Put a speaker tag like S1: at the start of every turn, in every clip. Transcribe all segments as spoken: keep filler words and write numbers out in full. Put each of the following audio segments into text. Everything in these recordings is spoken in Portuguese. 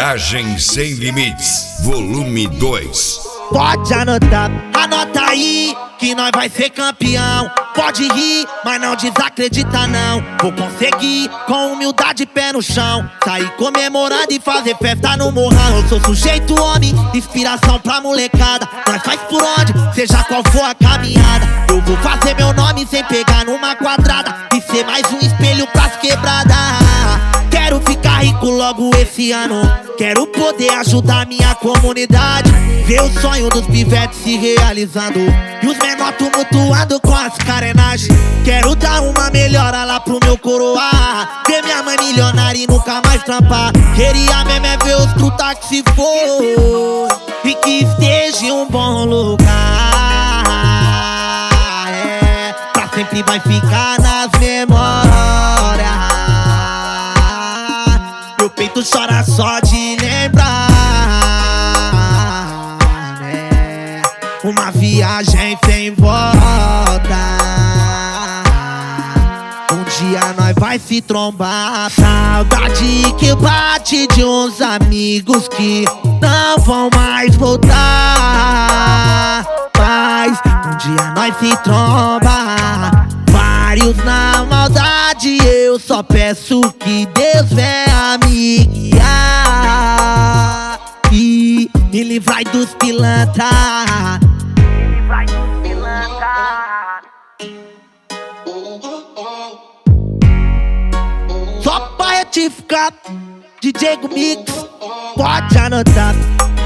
S1: Viagem Sem Limites, volume dois.
S2: Pode anotar, anota aí que nós vai ser campeão. Pode rir, mas não desacredita não. Vou conseguir, com humildade pé no chão, sair comemorando e fazer festa no morrão. Eu sou sujeito homem, inspiração pra molecada. Nós faz por onde, seja qual for a caminhada. Eu vou fazer meu nome sem pegar numa quadrada e ser mais um espelho pras quebradas. Quero ficar rico logo esse ano, quero poder ajudar minha comunidade, ver o sonho dos pivetes se realizando e os menor tumultuando com as carenagens. Quero dar uma melhora lá pro meu coroa, ver minha mãe milionária e nunca mais trampar. Queria mesmo é ver os truta que se for e que esteja em um bom lugar, é, pra sempre vai ficar nas memórias. Meu peito chora só de lembrar, né? Uma viagem sem volta. Um dia nós vai se trombar. Saudade que bate de uns amigos que não vão mais voltar. Mas um dia nós se tromba, vários na maldade. Eu só peço que Deus venha me guiar e me livrai dos pilantra, me livrai dos pilantra. Só pra retificar, D J Mix, pode anotar.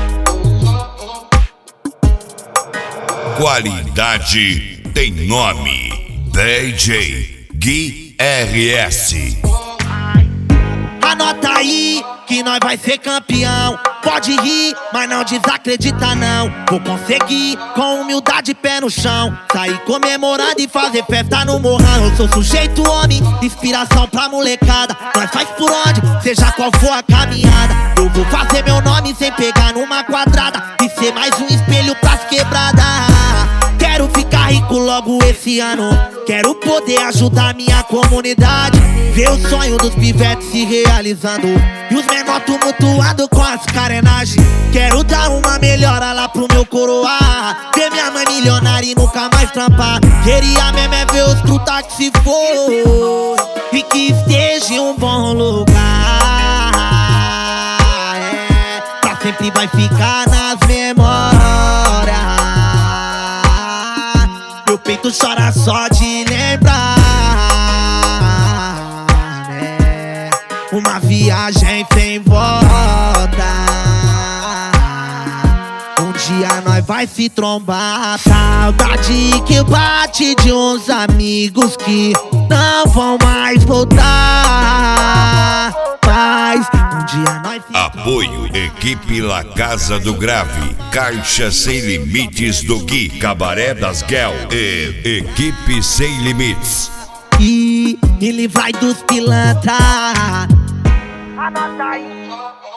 S1: Qualidade tem nome, D J Gui R S.
S2: Anota aí que nós vai ser campeão. Pode rir, mas não desacredita não. Vou conseguir, com humildade pé no chão, sair comemorando e fazer festa no morrão. Eu sou sujeito homem, inspiração pra molecada. Nós faz por onde, seja qual for a caminhada. Eu vou fazer meu nome sem pegar numa quadrada e ser mais um espelho pras quebradas. Quero ficar rico logo esse ano, quero poder ajudar minha comunidade, ver o sonho dos pivetes se realizando e os menor tumultuando com as carenagens. Quero dar uma melhora lá pro meu coroa, ver minha mãe milionária e nunca mais trampar. Queria mesmo é ver os truta que se for e que esteja em um bom lugar, é, pra sempre vai ficar nas memórias. Meu peito chora só de lembrar, né? Uma viagem sem volta. Um dia nós vai se trombar. Saudade que bate de uns amigos que não vão mais voltar. Mas um dia nós se
S1: Apoio Equipe La Casa do Grave, Caixa Sem Limites do Gui, Cabaré das Guel e Equipe Sem Limites.
S2: E me livrai dos pilantra. Anota aí.